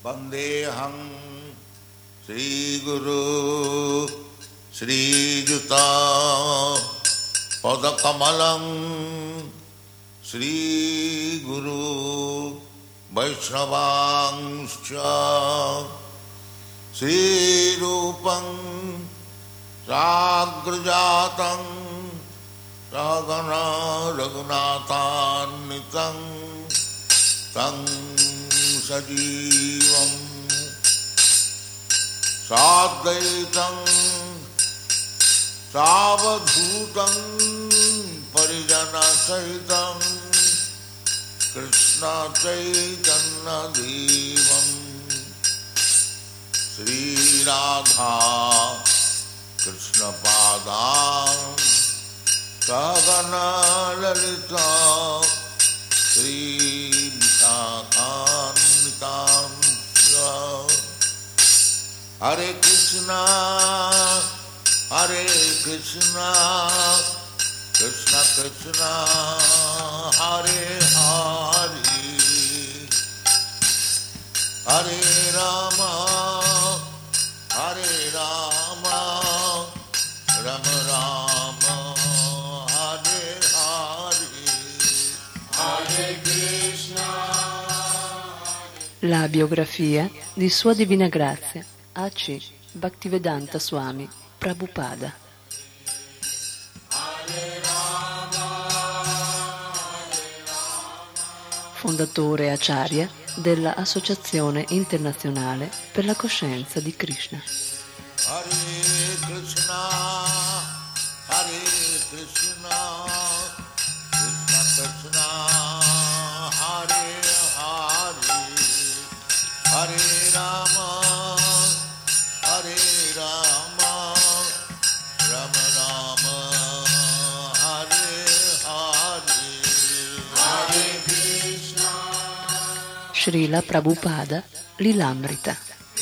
Vandeham Sri Guru Sri Juta Padakamalam Sri Guru Vaishnavangscha Sri Rupam Sagrajatam Ragana Raghunathannitam Tang Sajivam Sadvaitam Savadhutam Parijana Sahitam Krishna Chaitanya Devam Sri Radha Krishna Padam Sagana Lalita Sri Vishakanitam Hare Krishna Krishna Krishna Hare Hare Hare Rama Rama Rama Hare Hare Hare Krishna. La biografia di Sua Divina Grazia A.C. Bhaktivedanta Swami Prabhupada. Fondatore Acharya della Associazione Internazionale per la Coscienza di Krishna. Hare Krishna, Krishna Krishna, Hare Hare, Hare Rama, Rama Rama, Hare Hare, Hare Krishna. Srila Prabhupada Lilamrita.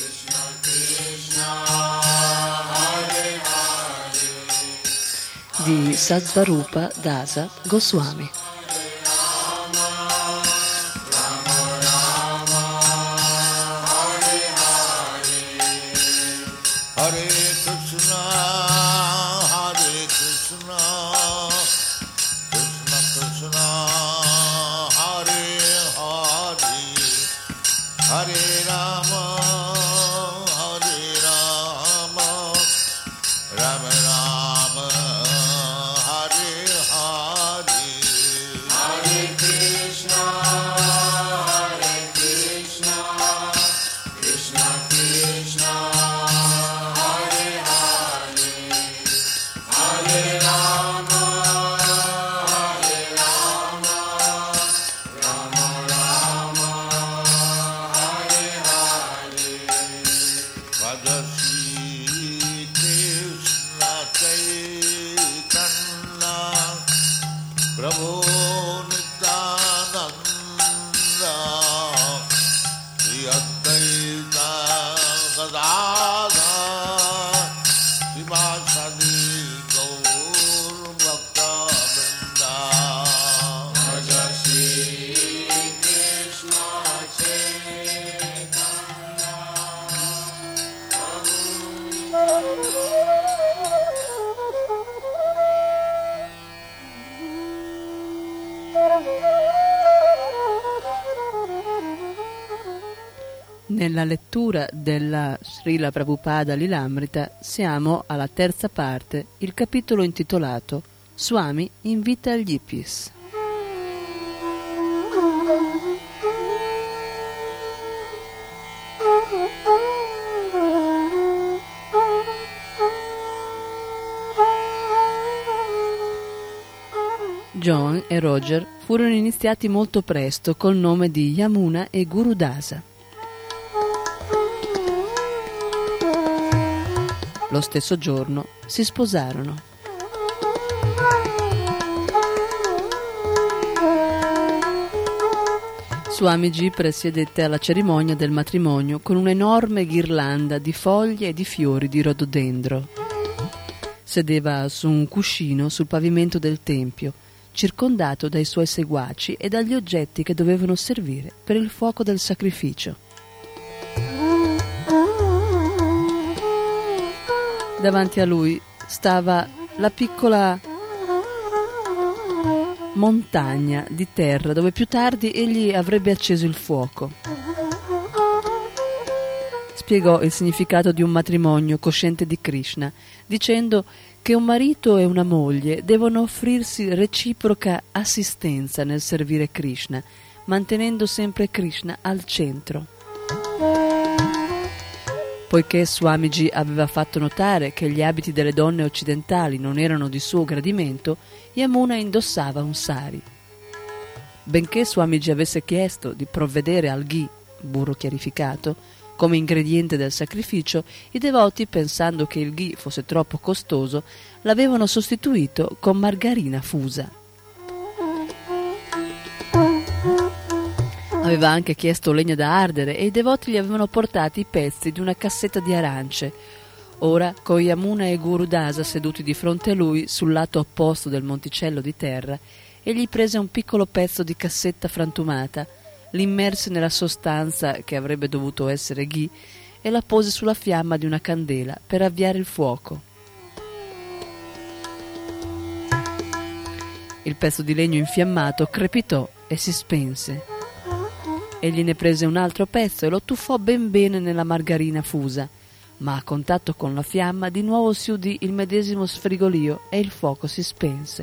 Di Satsvarupa Dasa Goswami. Hare Krishna, Krishna Krishna, Hare Hare, Hare Rama, Rama Rama, Hare Hare, Hare Krishna, Krishna Krishna, Hare Hare, Hare Rama, Rama Rama, Hare Hare. Vajasi Krishna Chaitanya Prabhu Nityananda Sri Advaita Gadadhar Srivasadi Gaur Bhakta Vrinda. Vajasi Krishna Chaitanya Nella lettura della Srila Prabhupada Lilamrita siamo alla terza parte, il capitolo intitolato Swami invita gli hippies. John e Roger furono iniziati molto presto col nome di Yamuna e Gurudasa. Lo stesso giorno si sposarono. Swamiji presiedette alla cerimonia del matrimonio con un'enorme ghirlanda di foglie e di fiori di rododendro. Sedeva su un cuscino sul pavimento del tempio, circondato dai suoi seguaci e dagli oggetti che dovevano servire per il fuoco del sacrificio. Davanti a lui stava la piccola montagna di terra dove più tardi egli avrebbe acceso il fuoco. Spiegò il significato di un matrimonio cosciente di Krishna, dicendo che un marito e una moglie devono offrirsi reciproca assistenza nel servire Krishna, mantenendo sempre Krishna al centro. Poiché Swamiji aveva fatto notare che gli abiti delle donne occidentali non erano di suo gradimento, Yamuna indossava un sari. Benché Swamiji avesse chiesto di provvedere al ghee, burro chiarificato, come ingrediente del sacrificio, i devoti, pensando che il ghee fosse troppo costoso, l'avevano sostituito con margarina fusa. Aveva anche chiesto legna da ardere e i devoti gli avevano portati i pezzi di una cassetta di arance. Ora, con Yamuna e Guru Dasa seduti di fronte a lui sul lato opposto del monticello di terra, egli prese un piccolo pezzo di cassetta frantumata, l'immerse nella sostanza che avrebbe dovuto essere ghee e la pose sulla fiamma di una candela per avviare il fuoco. Il pezzo di legno infiammato crepitò e si spense. Egli ne prese un altro pezzo e lo tuffò ben bene nella margarina fusa, ma a contatto con la fiamma di nuovo si udì il medesimo sfrigolio e il fuoco si spense.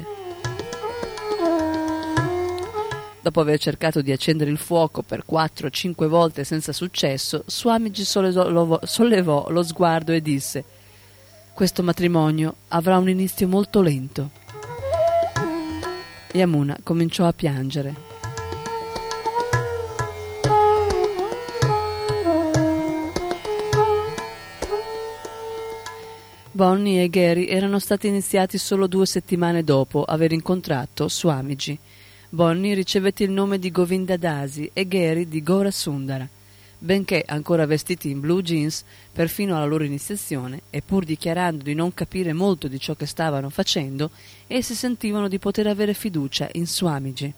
Dopo aver cercato di accendere il fuoco per 4 o 5 volte senza successo, Swamiji sollevò lo sguardo e disse: «Questo matrimonio avrà un inizio molto lento». Yamuna cominciò a piangere. Bonnie e Gary erano stati iniziati solo 2 settimane dopo aver incontrato Swamiji. Bonnie ricevette il nome di Govinda Dasi e Gary di Gora Sundara. Benché ancora vestiti in blue jeans, perfino alla loro iniziazione, e pur dichiarando di non capire molto di ciò che stavano facendo, essi sentivano di poter avere fiducia in Swamiji.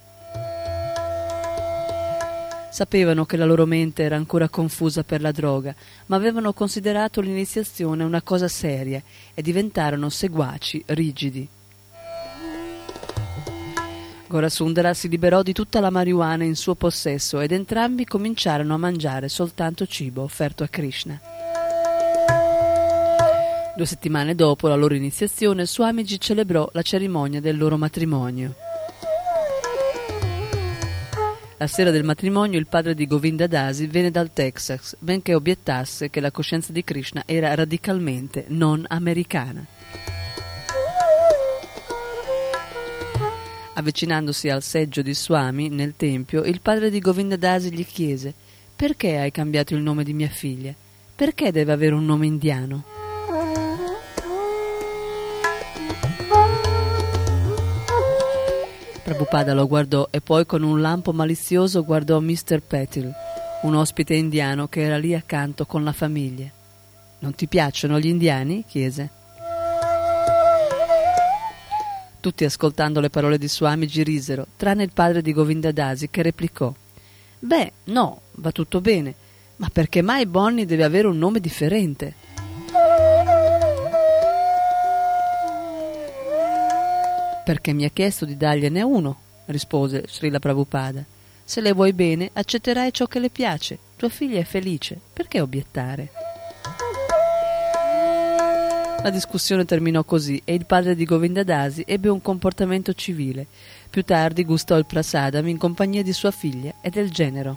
Sapevano che la loro mente era ancora confusa per la droga, ma avevano considerato l'iniziazione una cosa seria e diventarono seguaci rigidi. Gorasundara si liberò di tutta la marijuana in suo possesso ed entrambi cominciarono a mangiare soltanto cibo offerto a Krishna. 2 settimane dopo la loro iniziazione, Swamiji celebrò la cerimonia del loro matrimonio. La sera del matrimonio il padre di Govinda Dasi venne dal Texas, benché obiettasse che la coscienza di Krishna era radicalmente non americana. Avvicinandosi al seggio di Swami nel tempio, il padre di Govinda Dasi gli chiese: «Perché hai cambiato il nome di mia figlia? Perché deve avere un nome indiano?» Prabhupada lo guardò e poi con un lampo malizioso guardò Mr. Patil, un ospite indiano che era lì accanto con la famiglia. «Non ti piacciono gli indiani?» chiese. Tutti, ascoltando le parole di Swamiji, risero, tranne il padre di Govinda Dasi, che replicò: «Beh, no, va tutto bene, ma perché mai Bonnie deve avere un nome differente?» «Perché mi ha chiesto di dargliene uno», rispose Srila Prabhupada. «Se le vuoi bene, accetterai ciò che le piace. Tua figlia è felice, perché obiettare?» La discussione terminò così e il padre di Govinda Dasi ebbe un comportamento civile. Più tardi gustò il prasadam in compagnia di sua figlia e del genero.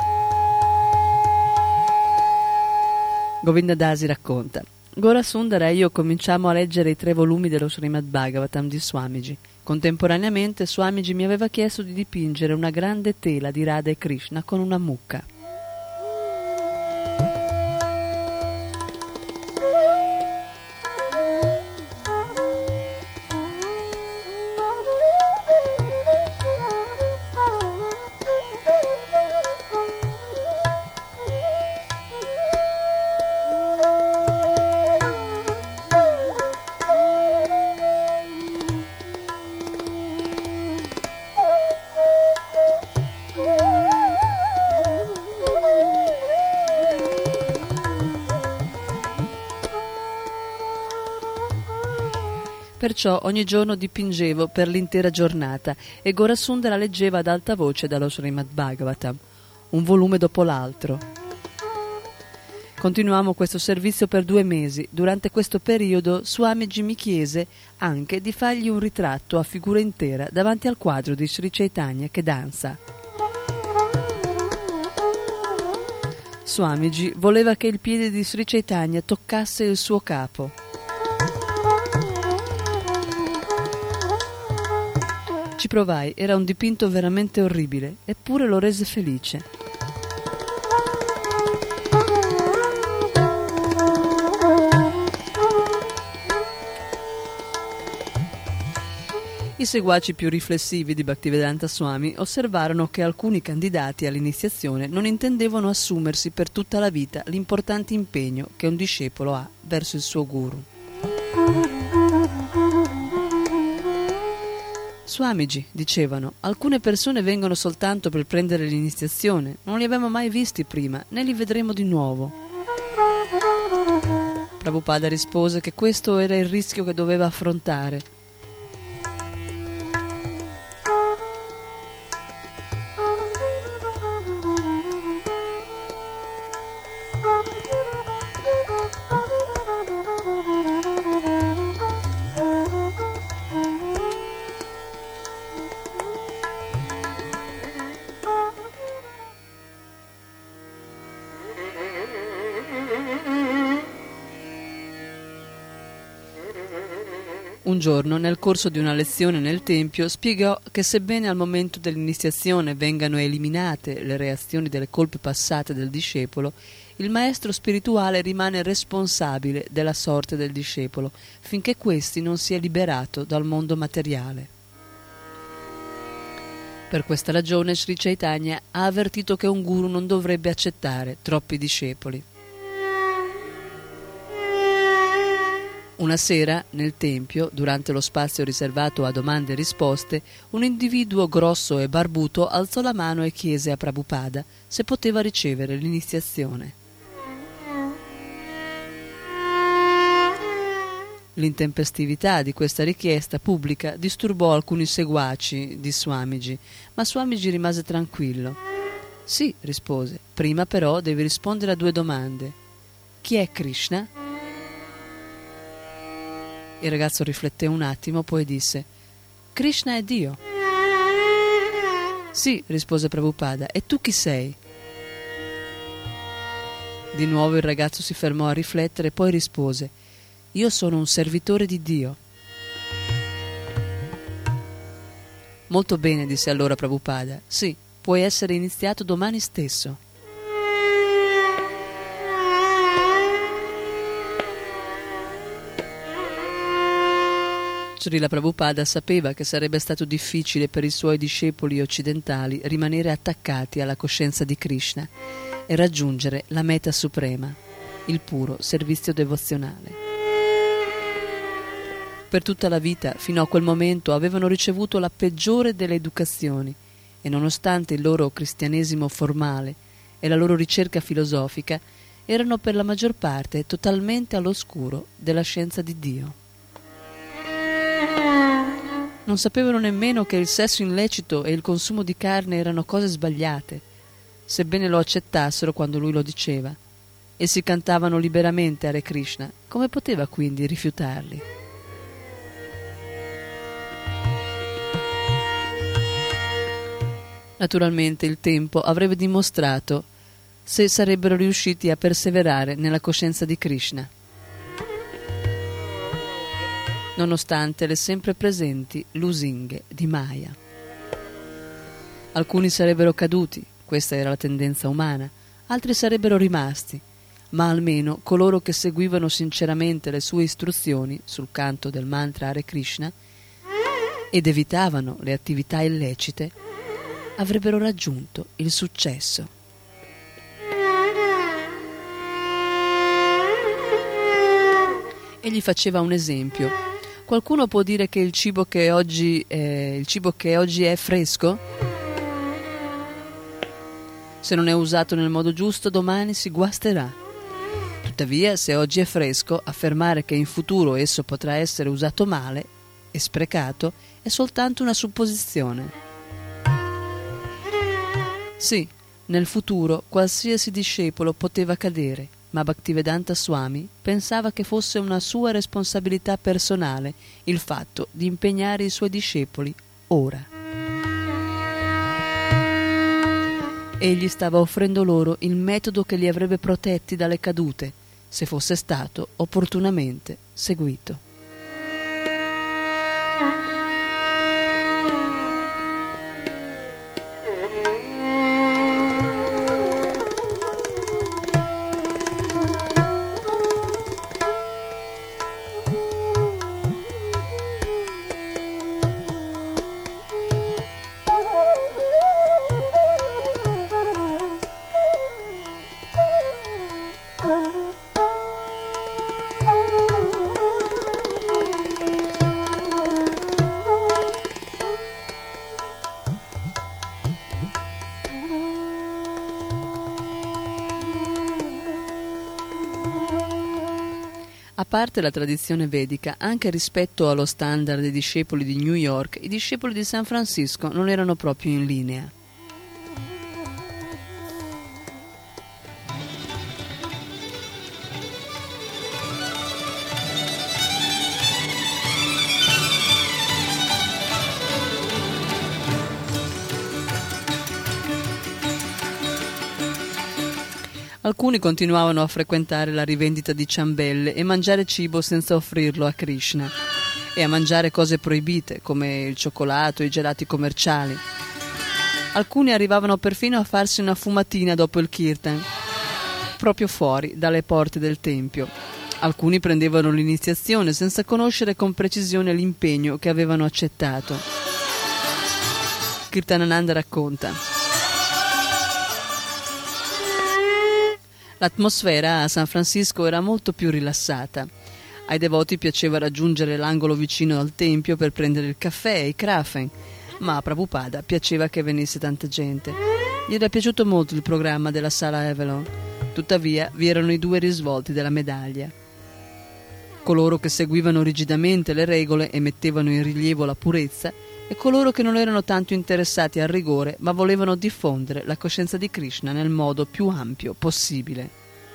Govinda Dasi racconta: Gora Sundara e io cominciamo a leggere i 3 volumi dello Srimad Bhagavatam di Swamiji. Contemporaneamente Swamiji mi aveva chiesto di dipingere una grande tela di Radha e Krishna con una mucca. Perciò ogni giorno dipingevo per l'intera giornata e Gorasundara leggeva ad alta voce dallo Srimad Bhagavatam, un volume dopo l'altro. Continuammo questo servizio per 2 mesi. Durante questo periodo Swamiji mi chiese anche di fargli un ritratto a figura intera davanti al quadro di Sri Chaitanya che danza. Swamiji voleva che il piede di Sri Chaitanya toccasse il suo capo. Ci provai, era un dipinto veramente orribile, eppure lo rese felice. I seguaci più riflessivi di Bhaktivedanta Swami osservarono che alcuni candidati all'iniziazione non intendevano assumersi per tutta la vita l'importante impegno che un discepolo ha verso il suo guru. Swamiji, dicevano, alcune persone vengono soltanto per prendere l'iniziazione, non li abbiamo mai visti prima, né li vedremo di nuovo. Prabhupada rispose che questo era il rischio che doveva affrontare. Un giorno, nel corso di una lezione nel tempio, spiegò che sebbene al momento dell'iniziazione vengano eliminate le reazioni delle colpe passate del discepolo, il maestro spirituale rimane responsabile della sorte del discepolo finché questi non sia liberato dal mondo materiale. Per questa ragione Sri Chaitanya ha avvertito che un guru non dovrebbe accettare troppi discepoli. Una sera, nel tempio, durante lo spazio riservato a domande e risposte, un individuo grosso e barbuto alzò la mano e chiese a Prabhupada se poteva ricevere l'iniziazione. L'intempestività di questa richiesta pubblica disturbò alcuni seguaci di Swamiji, ma Swamiji rimase tranquillo. Sì, rispose, prima però devi rispondere a 2 domande. Chi è Krishna? Il ragazzo rifletté un attimo, poi disse: Krishna è Dio. Sì, rispose Prabhupada, e tu chi sei? Di nuovo il ragazzo si fermò a riflettere, poi rispose: io sono un servitore di Dio. Molto bene, disse allora Prabhupada. Sì, puoi essere iniziato domani stesso. Srila Prabhupada sapeva che sarebbe stato difficile per i suoi discepoli occidentali rimanere attaccati alla coscienza di Krishna e raggiungere la meta suprema, il puro servizio devozionale. Per tutta la vita, fino a quel momento, avevano ricevuto la peggiore delle educazioni e, nonostante il loro cristianesimo formale e la loro ricerca filosofica, erano per la maggior parte totalmente all'oscuro della scienza di Dio. Non sapevano nemmeno che il sesso illecito e il consumo di carne erano cose sbagliate, sebbene lo accettassero quando lui lo diceva. Essi cantavano liberamente Hare Krishna, come poteva quindi rifiutarli? Naturalmente il tempo avrebbe dimostrato se sarebbero riusciti a perseverare nella coscienza di Krishna, nonostante le sempre presenti lusinghe di Maya. Alcuni sarebbero caduti, questa era la tendenza umana, altri sarebbero rimasti, ma almeno coloro che seguivano sinceramente le sue istruzioni sul canto del mantra Hare Krishna ed evitavano le attività illecite avrebbero raggiunto il successo. Egli faceva un esempio. Qualcuno può dire che il cibo che oggi è fresco? Se non è usato nel modo giusto, domani si guasterà. Tuttavia, se oggi è fresco, affermare che in futuro esso potrà essere usato male e sprecato è soltanto una supposizione. Sì, nel futuro qualsiasi discepolo poteva cadere, ma Bhaktivedanta Swami pensava che fosse una sua responsabilità personale il fatto di impegnare i suoi discepoli ora. Egli stava offrendo loro il metodo che li avrebbe protetti dalle cadute, se fosse stato opportunamente seguito. A parte la tradizione vedica, anche rispetto allo standard dei discepoli di New York, i discepoli di San Francisco non erano proprio in linea. Alcuni continuavano a frequentare la rivendita di ciambelle e mangiare cibo senza offrirlo a Krishna, e a mangiare cose proibite come il cioccolato e i gelati commerciali. Alcuni arrivavano perfino a farsi una fumatina dopo il kirtan, proprio fuori dalle porte del tempio. Alcuni prendevano l'iniziazione senza conoscere con precisione l'impegno che avevano accettato. Kirtanananda racconta: l'atmosfera a San Francisco era molto più rilassata. Ai devoti piaceva raggiungere l'angolo vicino al tempio per prendere il caffè e i krafen, ma a Prabhupada piaceva che venisse tanta gente. Gli era piaciuto molto il programma della sala Avalon. Tuttavia vi erano i due risvolti della medaglia. Coloro che seguivano rigidamente le regole e mettevano in rilievo la purezza, e coloro che non erano tanto interessati al rigore ma volevano diffondere la coscienza di Krishna nel modo più ampio possibile.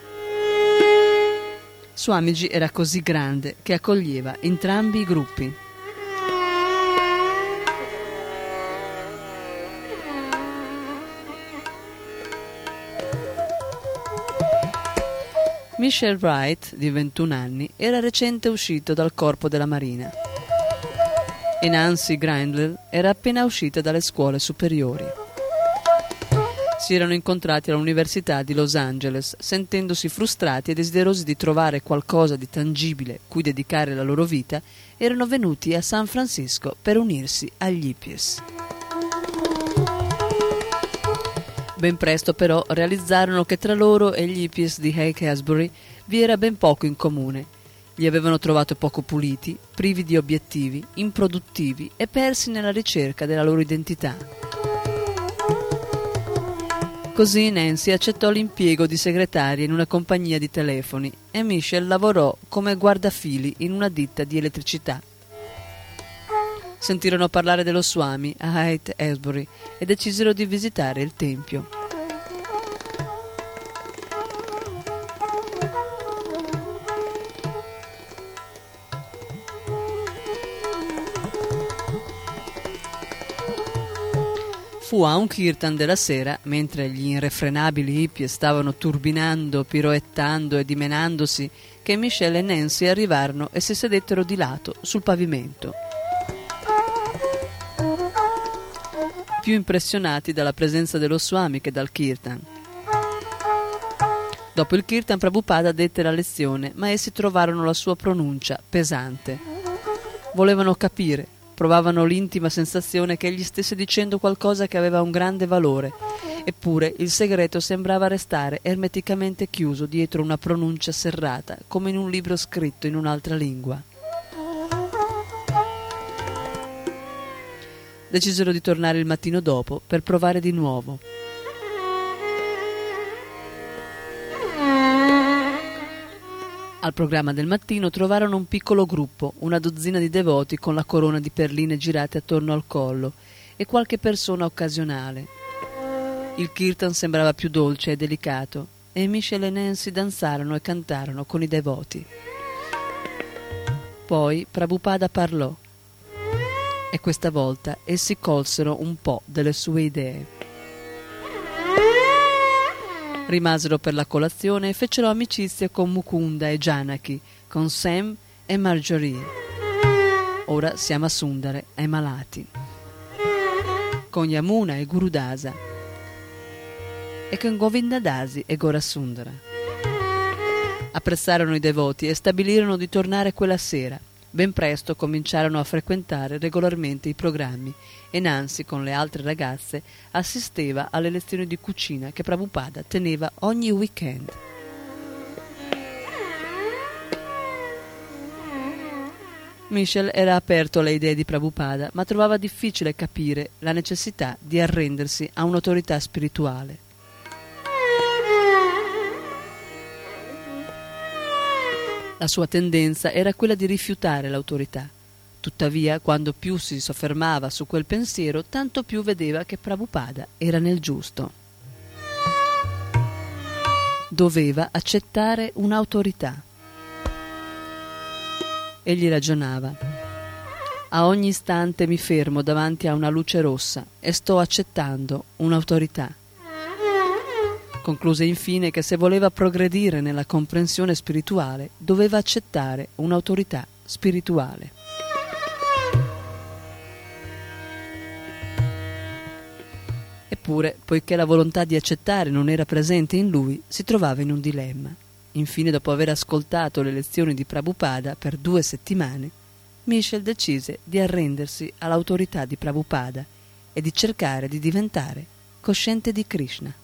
Swamiji era così grande che accoglieva entrambi i gruppi. Michelle Wright, di 21 anni, era recente uscito dal corpo della Marina, e Nancy Grindler era appena uscita dalle scuole superiori. Si erano incontrati all'Università di Los Angeles, sentendosi frustrati e desiderosi di trovare qualcosa di tangibile cui dedicare la loro vita, erano venuti a San Francisco per unirsi agli hippies. Ben presto però realizzarono che tra loro e gli hippies di Haight-Ashbury vi era ben poco in comune. Li avevano trovato poco puliti, privi di obiettivi, improduttivi e persi nella ricerca della loro identità. Così Nancy accettò l'impiego di segretaria in una compagnia di telefoni e Michelle lavorò come guardafili in una ditta di elettricità. Sentirono parlare dello Swami a Haight-Ashbury e decisero di visitare il tempio. Fu a un kirtan della sera, mentre gli irrefrenabili hippie stavano turbinando, piroettando e dimenandosi, che Michelle e Nancy arrivarono e si sedettero di lato sul pavimento. Più impressionati dalla presenza dello Swami che dal kirtan. Dopo il kirtan Prabhupada dette la lezione, ma essi trovarono la sua pronuncia pesante. Volevano capire. Provavano l'intima sensazione che egli stesse dicendo qualcosa che aveva un grande valore, eppure il segreto sembrava restare ermeticamente chiuso dietro una pronuncia serrata, come in un libro scritto in un'altra lingua. Decisero di tornare il mattino dopo per provare di nuovo. Al programma del mattino trovarono un piccolo gruppo, una dozzina di devoti con la corona di perline girate attorno al collo e qualche persona occasionale. Il kirtan sembrava più dolce e delicato e Michel e Nancy danzarono e cantarono con i devoti. Poi Prabhupada parlò e questa volta essi colsero un po' delle sue idee. Rimasero per la colazione e fecero amicizia con Mukunda e Janaki, con Sam e Marjorie. Ora siamo a Sundare ai malati, con Yamuna e Gurudasa e con Govindadasi e Gorasundara. Apprezzarono i devoti e stabilirono di tornare quella sera. Ben presto cominciarono a frequentare regolarmente i programmi e Nancy con le altre ragazze assisteva alle lezioni di cucina che Prabhupada teneva ogni weekend. Michel era aperto alle idee di Prabhupada, ma trovava difficile capire la necessità di arrendersi a un'autorità spirituale. La sua tendenza era quella di rifiutare l'autorità. Tuttavia, quando più si soffermava su quel pensiero, tanto più vedeva che Prabhupada era nel giusto. Doveva accettare un'autorità. Egli ragionava: a ogni istante mi fermo davanti a una luce rossa e sto accettando un'autorità. Concluse infine che se voleva progredire nella comprensione spirituale doveva accettare un'autorità spirituale. Eppure, poiché la volontà di accettare non era presente in lui, si trovava in un dilemma. Infine, dopo aver ascoltato le lezioni di Prabhupada per 2 settimane, Michel decise di arrendersi all'autorità di Prabhupada e di cercare di diventare cosciente di Krishna.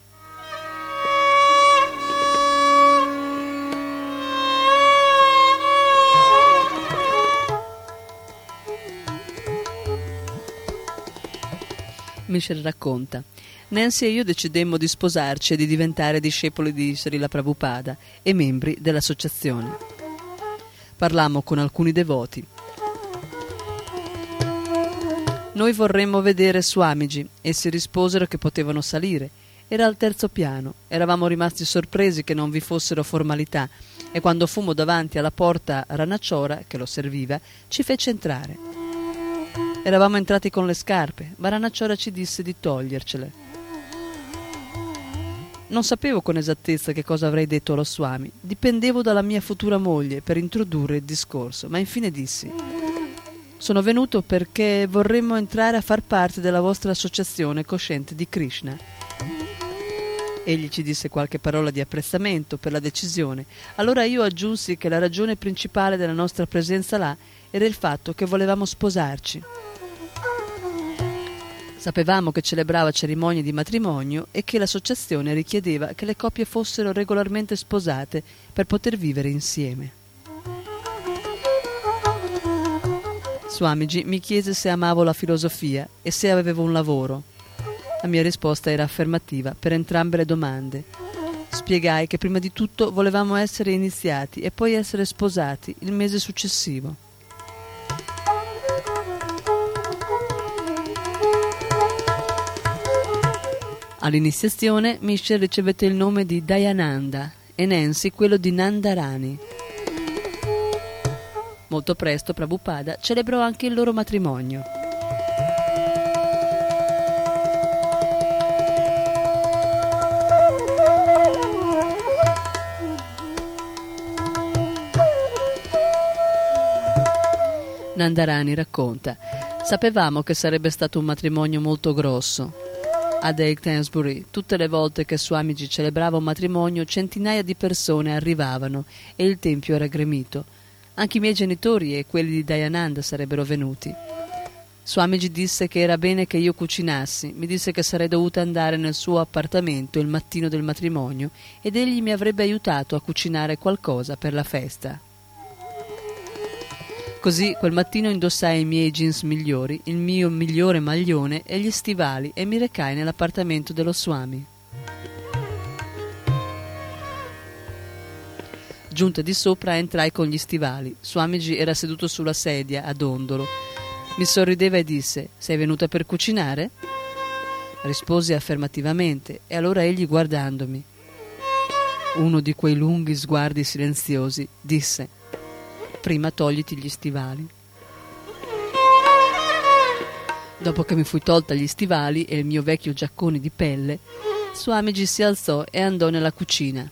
Michel racconta: Nancy e io decidemmo di sposarci e di diventare discepoli di Srila Prabhupada e membri dell'associazione. Parlammo con alcuni devoti. Noi vorremmo vedere Swamiji. Essi risposero che potevano salire. Era al 3° piano. Eravamo rimasti sorpresi che non vi fossero formalità e quando fummo davanti alla porta Ranachora, che lo serviva, ci fece entrare. Eravamo entrati con le scarpe, ma Ranachora ci disse di togliercele. Non sapevo con esattezza che cosa avrei detto allo Swami. Dipendevo dalla mia futura moglie per introdurre il discorso, ma infine dissi: sono venuto perché vorremmo entrare a far parte della vostra associazione cosciente di Krishna. Egli ci disse qualche parola di apprezzamento per la decisione. Allora io aggiunsi che la ragione principale della nostra presenza là era il fatto che volevamo sposarci. Sapevamo che celebrava cerimonie di matrimonio e che l'associazione richiedeva che le coppie fossero regolarmente sposate per poter vivere insieme. Swamiji mi chiese se amavo la filosofia e se avevo un lavoro. La mia risposta era affermativa per entrambe le domande. Spiegai che prima di tutto volevamo essere iniziati e poi essere sposati il mese successivo. All'iniziazione Michel ricevette il nome di Dayananda e Nancy quello di Nandarani. Molto presto Prabhupada celebrò anche il loro matrimonio. Nandarani racconta: sapevamo che sarebbe stato un matrimonio molto grosso. Ad Aylesbury, tutte le volte che Swamiji celebrava un matrimonio, centinaia di persone arrivavano e il tempio era gremito. Anche i miei genitori e quelli di Dayananda sarebbero venuti. Swamiji disse che era bene che io cucinassi, mi disse che sarei dovuta andare nel suo appartamento il mattino del matrimonio ed egli mi avrebbe aiutato a cucinare qualcosa per la festa. Così quel mattino indossai i miei jeans migliori, il mio migliore maglione e gli stivali e mi recai nell'appartamento dello Swami. Giunta di sopra entrai con gli stivali. Swamiji era seduto sulla sedia, a dondolo. Mi sorrideva e disse: «Sei venuta per cucinare?» Risposi affermativamente e allora egli, guardandomi, uno di quei lunghi sguardi silenziosi, disse: «Prima togliti gli stivali». Dopo che mi fui tolta gli stivali e il mio vecchio giaccone di pelle, Swamiji si alzò e andò nella cucina.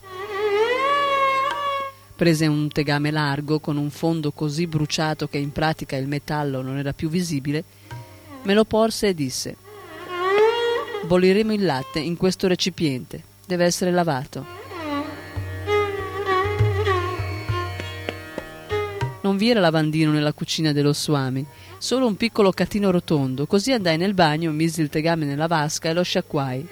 Prese un tegame largo con un fondo così bruciato che in pratica il metallo non era più visibile, me lo porse e disse: «Bolliremo il latte in questo recipiente, deve essere lavato». Non vi era lavandino nella cucina dello Swami, solo un piccolo catino rotondo, così andai nel bagno, misi il tegame nella vasca e lo sciacquai.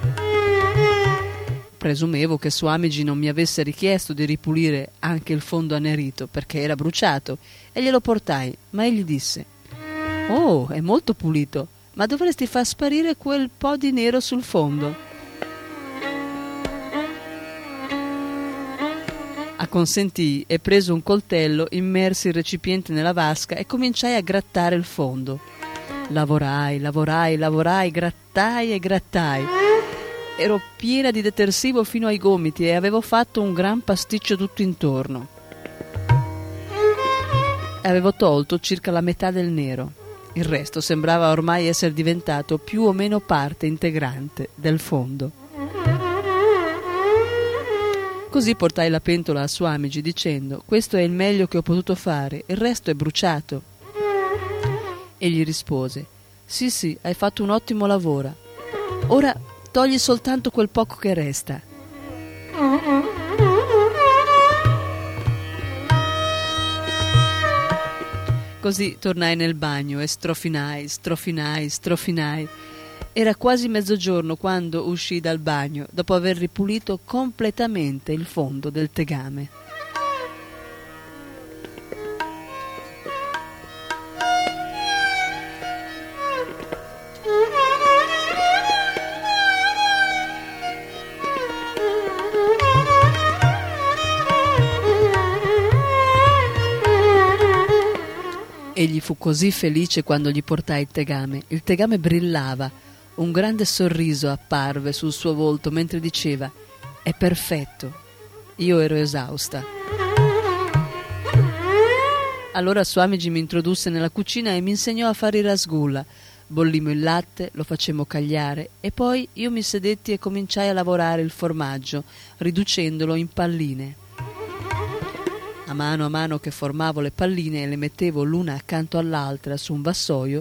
Presumevo che Swamiji non mi avesse richiesto di ripulire anche il fondo annerito, perché era bruciato, e glielo portai, ma egli disse: «Oh, è molto pulito, ma dovresti far sparire quel po' di nero sul fondo». Acconsentì e preso un coltello, immersi il recipiente nella vasca e cominciai a grattare il fondo. Lavorai, grattai e grattai. Ero piena di detersivo fino ai gomiti e avevo fatto un gran pasticcio tutto intorno. Avevo tolto circa la metà del nero. Il resto sembrava ormai essere diventato più o meno parte integrante del fondo. Così portai la pentola a Swamiji dicendo: «Questo è il meglio che ho potuto fare, il resto è bruciato». Egli rispose: Sì, hai fatto un ottimo lavoro. Ora togli soltanto quel poco che resta». Così tornai nel bagno e strofinai. Era quasi mezzogiorno quando uscii dal bagno, dopo aver ripulito completamente il fondo del tegame. Egli fu così felice quando gli portai il tegame. Il tegame brillava. Un grande sorriso apparve sul suo volto mentre diceva: «È perfetto». Io ero esausta. Allora Swamiji mi introdusse nella cucina e mi insegnò a fare i rasgulla. Bollimmo il latte, lo facemmo cagliare e poi io mi sedetti e cominciai a lavorare il formaggio, riducendolo in palline. A mano che formavo le palline e le mettevo l'una accanto all'altra su un vassoio,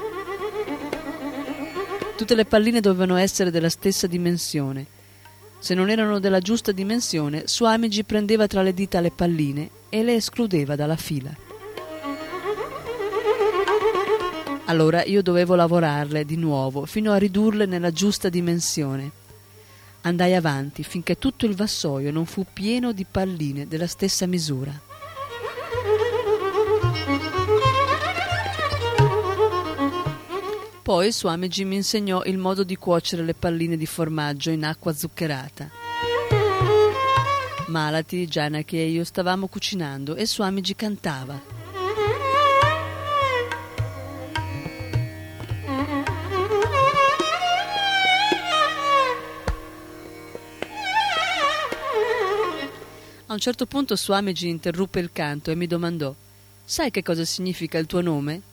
tutte le palline dovevano essere della stessa dimensione. Se non erano della giusta dimensione, Swamiji prendeva tra le dita le palline e le escludeva dalla fila. Allora io dovevo lavorarle di nuovo fino a ridurle nella giusta dimensione. Andai avanti finché tutto il vassoio non fu pieno di palline della stessa misura. Poi Swamiji mi insegnò il modo di cuocere le palline di formaggio in acqua zuccherata. Malati, Janaki e io stavamo cucinando e Swamiji cantava. A un certo punto Swamiji interruppe il canto e mi domandò: «Sai che cosa significa il tuo nome?»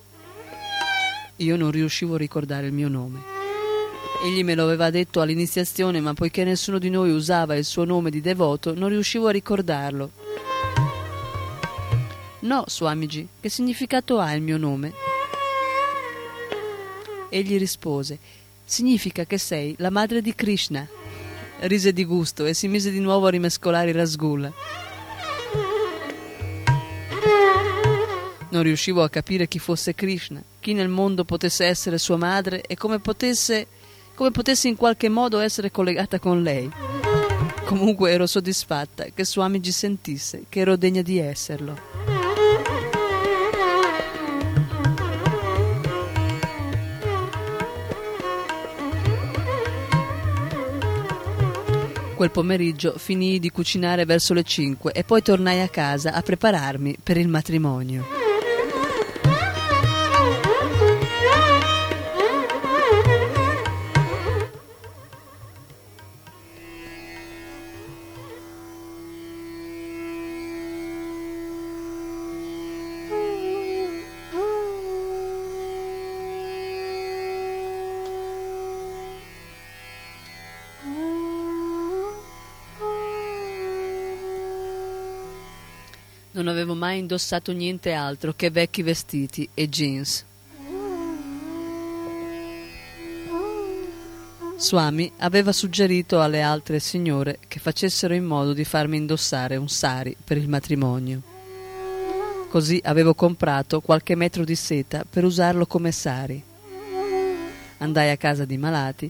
Io non riuscivo a ricordare il mio nome. Egli me lo aveva detto all'iniziazione, ma poiché nessuno di noi usava il suo nome di devoto, non riuscivo a ricordarlo. «No, Swamiji, che significato ha il mio nome?» Egli rispose: «Significa che sei la madre di Krishna». Rise di gusto e si mise di nuovo a rimescolare i rasgulla. Non riuscivo a capire chi fosse Krishna, chi nel mondo potesse essere sua madre e come potessi in qualche modo essere collegata con lei. Comunque ero soddisfatta che Swamiji sentisse che ero degna di esserlo. Quel pomeriggio finii di cucinare verso le 5 e poi tornai a casa a prepararmi per il matrimonio. Non avevo mai indossato niente altro che vecchi vestiti e jeans. Swami aveva suggerito alle altre signore che facessero in modo di farmi indossare un sari per il matrimonio. Così avevo comprato qualche metro di seta per usarlo come sari. Andai a casa di Malati.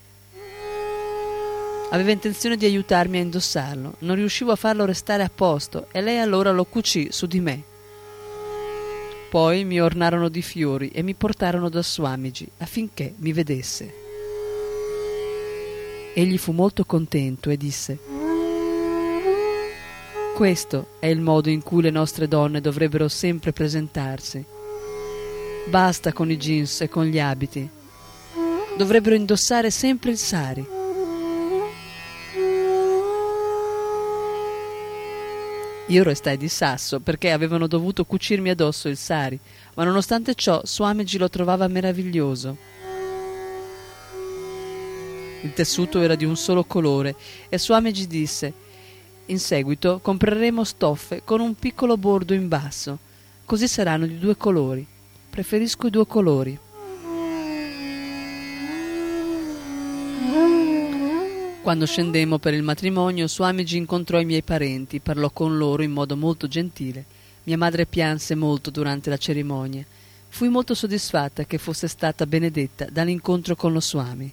Aveva intenzione di aiutarmi a indossarlo, non riuscivo a farlo restare a posto e lei allora lo cucì su di me. Poi mi ornarono di fiori e mi portarono da Swamiji affinché mi vedesse. Egli fu molto contento e disse: questo è il modo in cui le nostre donne dovrebbero sempre presentarsi. Basta con i jeans e con gli abiti. Dovrebbero indossare sempre il sari. Io restai di sasso perché avevano dovuto cucirmi addosso il sari, ma nonostante ciò Swamiji lo trovava meraviglioso. Il tessuto era di un solo colore e Swamiji disse: in seguito compreremo stoffe con un piccolo bordo in basso, così saranno di 2 colori. Preferisco i 2 colori. Quando scendemmo per il matrimonio, Swamiji incontrò i miei parenti, parlò con loro in modo molto gentile. Mia madre pianse molto durante la cerimonia. Fui molto soddisfatta che fosse stata benedetta dall'incontro con lo Swami.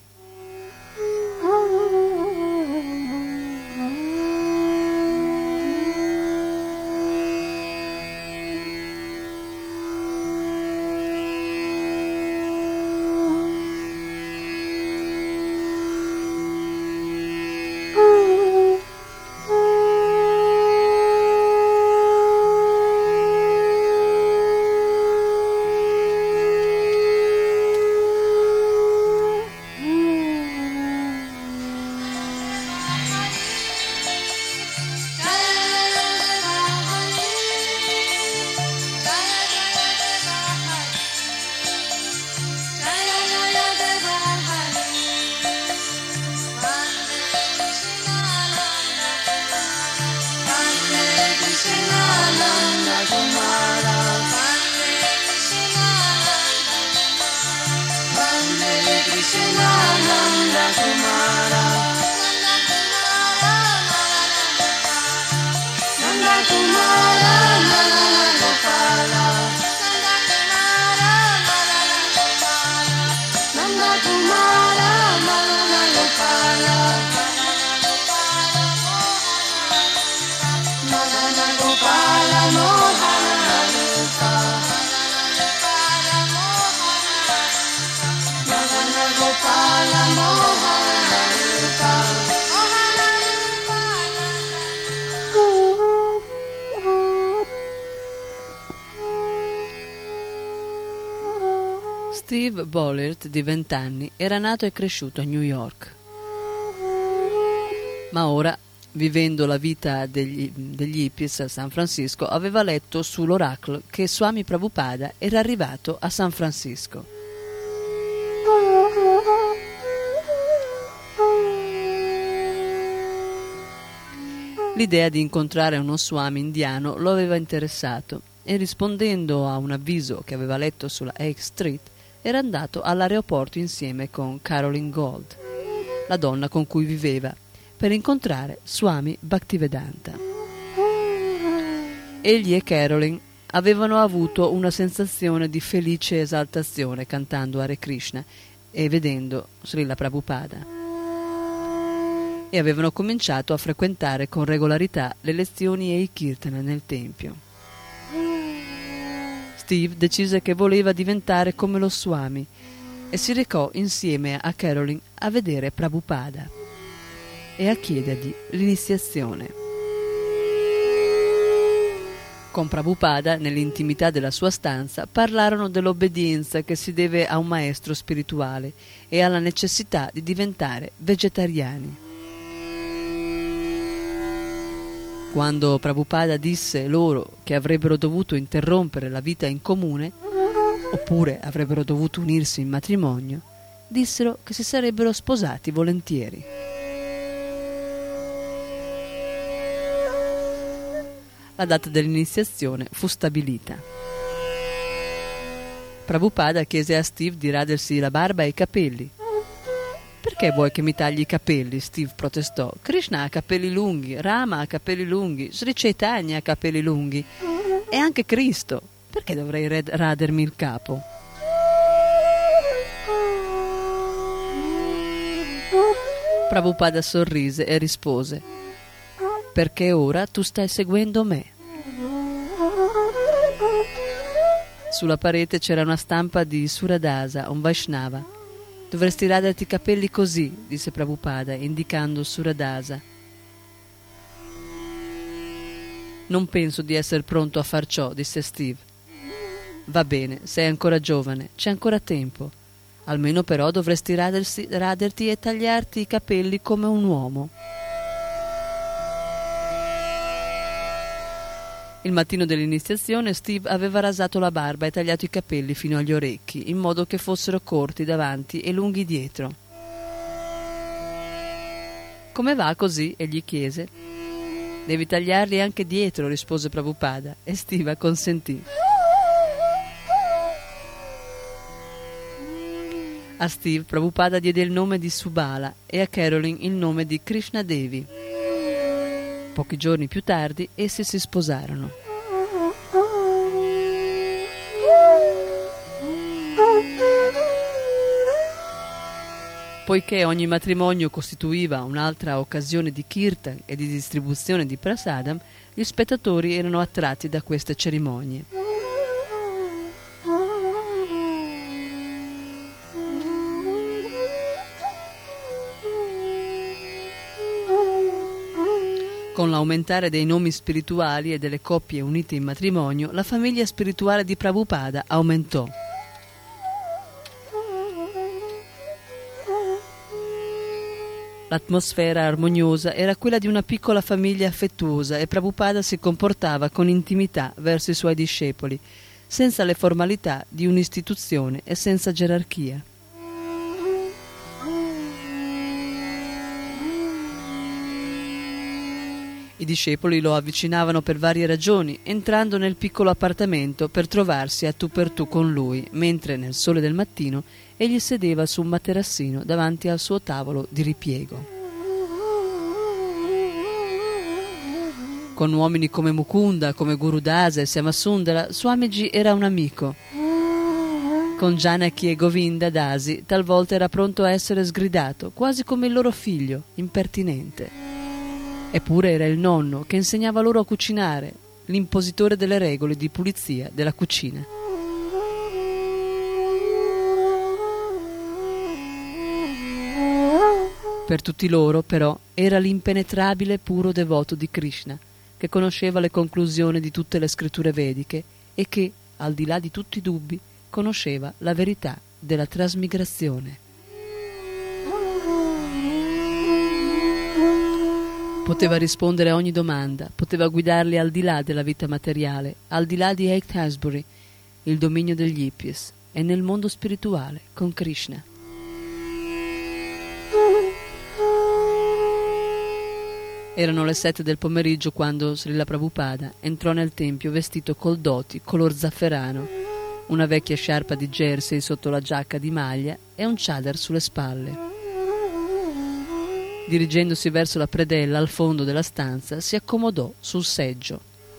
Steve Bollert, di 20 anni, era nato e cresciuto a New York. Ma ora, vivendo la vita degli hippies a San Francisco, aveva letto sull'oracolo che Swami Prabhupada era arrivato a San Francisco. L'idea di incontrare uno Swami indiano lo aveva interessato e, rispondendo a un avviso che aveva letto sulla Hake Street, era andato all'aeroporto insieme con Caroline Gold, la donna con cui viveva, per incontrare Swami Bhaktivedanta. Egli e Caroline avevano avuto una sensazione di felice esaltazione cantando Hare Krishna e vedendo Srila Prabhupada, e avevano cominciato a frequentare con regolarità le lezioni e i kirtana nel tempio. Steve decise che voleva diventare come lo Swami e si recò insieme a Caroline a vedere Prabhupada. e a chiedergli l'iniziazione. Con Prabhupada, nell'intimità della sua stanza, parlarono dell'obbedienza che si deve a un maestro spirituale e alla necessità di diventare vegetariani. Quando Prabhupada disse loro che avrebbero dovuto interrompere la vita in comune, oppure avrebbero dovuto unirsi in matrimonio, dissero che si sarebbero sposati volentieri. La data dell'iniziazione fu stabilita. Prabhupada chiese a Steve di radersi la barba e i capelli. «Perché vuoi che mi tagli i capelli?» Steve protestò. «Krishna ha capelli lunghi, Rama ha capelli lunghi, Sri Chaitanya ha capelli lunghi e anche Cristo. Perché dovrei radermi il capo?» Prabhupada sorrise e rispose: «Perché ora tu stai seguendo me». Sulla parete c'era una stampa di Suradasa, un Vaishnava. «Dovresti raderti i capelli così», disse Prabhupada, indicando Suradasa. «Non penso di essere pronto a far ciò», disse Steve. «Va bene, sei ancora giovane, c'è ancora tempo. Almeno però dovresti raderti e tagliarti i capelli come un uomo». Il mattino dell'iniziazione Steve aveva rasato la barba e tagliato i capelli fino agli orecchi, in modo che fossero corti davanti e lunghi dietro. «Come va così?» egli chiese. «Devi tagliarli anche dietro», rispose Prabhupada, e Steve acconsentì. A Steve Prabhupada diede il nome di Subala e a Caroline il nome di Krishna Devi. Pochi giorni più tardi essi si sposarono. Poiché ogni matrimonio costituiva un'altra occasione di kirtan e di distribuzione di prasadam, gli spettatori erano attratti da queste cerimonie. Con l'aumentare dei nomi spirituali e delle coppie unite in matrimonio, la famiglia spirituale di Prabhupada aumentò. L'atmosfera armoniosa era quella di una piccola famiglia affettuosa e Prabhupada si comportava con intimità verso i suoi discepoli, senza le formalità di un'istituzione e senza gerarchia. I discepoli lo avvicinavano per varie ragioni, entrando nel piccolo appartamento per trovarsi a tu per tu con lui, mentre nel sole del mattino egli sedeva su un materassino davanti al suo tavolo di ripiego. Con uomini come Mukunda, come Gurudasa e Syamasundara, Swamiji era un amico. Con Janaki e Govinda Dasi talvolta era pronto a essere sgridato, quasi come il loro figlio, impertinente. Eppure era il nonno che insegnava loro a cucinare, l'impositore delle regole di pulizia della cucina. Per tutti loro, però, era l'impenetrabile puro devoto di Krishna, che conosceva le conclusioni di tutte le scritture vediche e che, al di là di tutti i dubbi, conosceva la verità della trasmigrazione. Poteva rispondere a ogni domanda, poteva guidarli al di là della vita materiale, al di là di Haightasbury, il dominio degli hippies, e nel mondo spirituale con Krishna. Erano le 7 del pomeriggio quando Srila Prabhupada entrò nel tempio vestito col dhoti color zafferano, una vecchia sciarpa di jersey sotto la giacca di maglia e un chadar sulle spalle. Dirigendosi verso la predella al fondo della stanza, si accomodò sul seggio.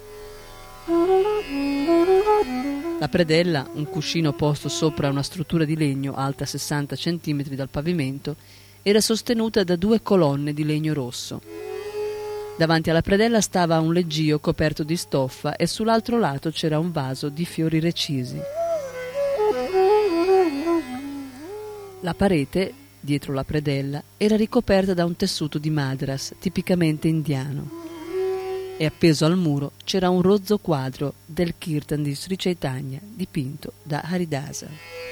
La predella, un cuscino posto sopra una struttura di legno alta 60 centimetri dal pavimento, era sostenuta da 2 colonne di legno rosso. Davanti alla predella stava un leggio coperto di stoffa e sull'altro lato c'era un vaso di fiori recisi. La parete dietro la predella, era ricoperta da un tessuto di madras tipicamente indiano e appeso al muro c'era un rozzo quadro del Kirtan di Sri Chaitanya dipinto da Haridasa.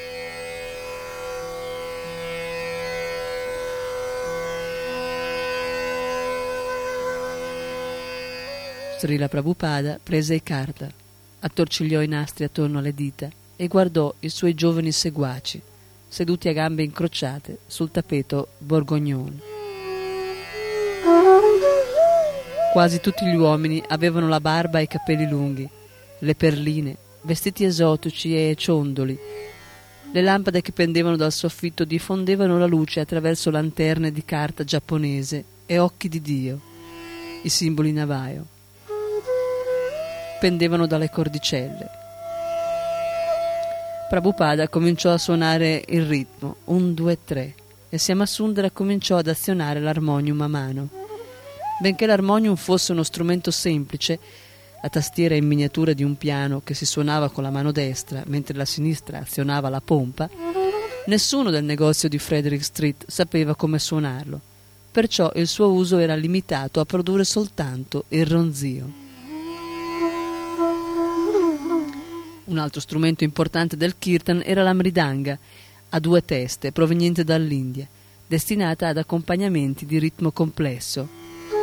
Srila Prabhupada prese i karta, attorcigliò i nastri attorno alle dita e guardò i suoi giovani seguaci, seduti a gambe incrociate sul tappeto borgognon. Quasi tutti gli uomini avevano la barba e i capelli lunghi, le perline, vestiti esotici e ciondoli. Le lampade che pendevano dal soffitto diffondevano la luce attraverso lanterne di carta giapponese e occhi di Dio, i simboli Navajo. Pendevano dalle cordicelle. Prabhupada cominciò a suonare il ritmo, 1, 2, 3, e Syamasundara cominciò ad azionare l'armonium a mano. Benché l'armonium fosse uno strumento semplice, la tastiera in miniatura di un piano che si suonava con la mano destra mentre la sinistra azionava la pompa, nessuno del negozio di Frederick Street sapeva come suonarlo, perciò il suo uso era limitato a produrre soltanto il ronzio. Un altro strumento importante del kirtan era la mridanga, a 2 teste, proveniente dall'India, destinata ad accompagnamenti di ritmo complesso.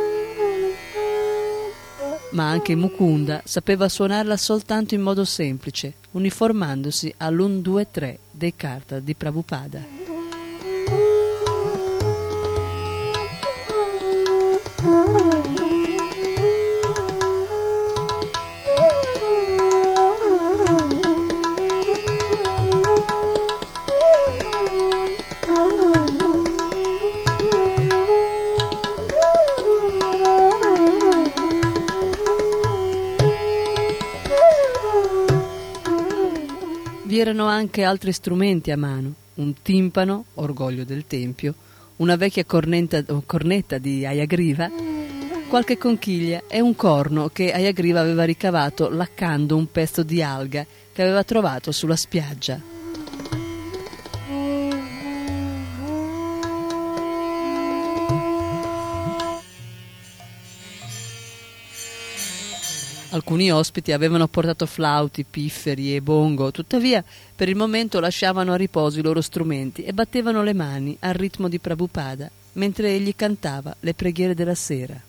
Ma anche Mukunda sapeva suonarla soltanto in modo semplice, uniformandosi all'1, 2, 3 dei karta di Prabhupada. Vi erano anche altri strumenti a mano, un timpano, orgoglio del tempio, una vecchia cornetta di Hayagriva, qualche conchiglia e un corno che Hayagriva aveva ricavato laccando un pezzo di alga che aveva trovato sulla spiaggia. Alcuni ospiti avevano portato flauti, pifferi e bongo, tuttavia per il momento lasciavano a riposo i loro strumenti e battevano le mani al ritmo di Prabhupada mentre egli cantava le preghiere della sera.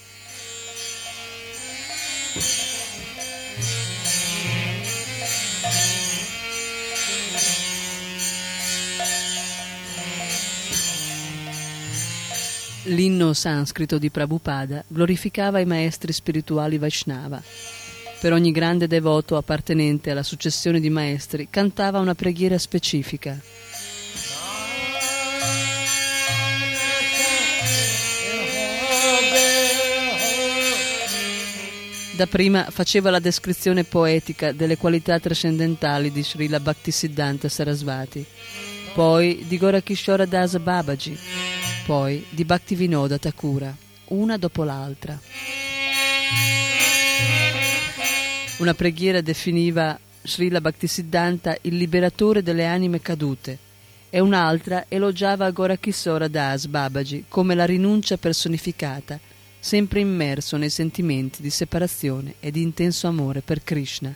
L'inno sanscrito di Prabhupada glorificava i maestri spirituali Vaishnava. Per ogni grande devoto appartenente alla successione di maestri cantava una preghiera specifica. Dapprima faceva la descrizione poetica delle qualità trascendentali di Srila Bhaktisiddhanta Sarasvati, poi di Gorakishora Das Babaji, poi di Bhaktivinoda Thakura, una dopo l'altra. Una preghiera definiva Srila Bhaktisiddhanta il liberatore delle anime cadute e un'altra elogiava Gorakishora Das Babaji come la rinuncia personificata, sempre immerso nei sentimenti di separazione e di intenso amore per Krishna.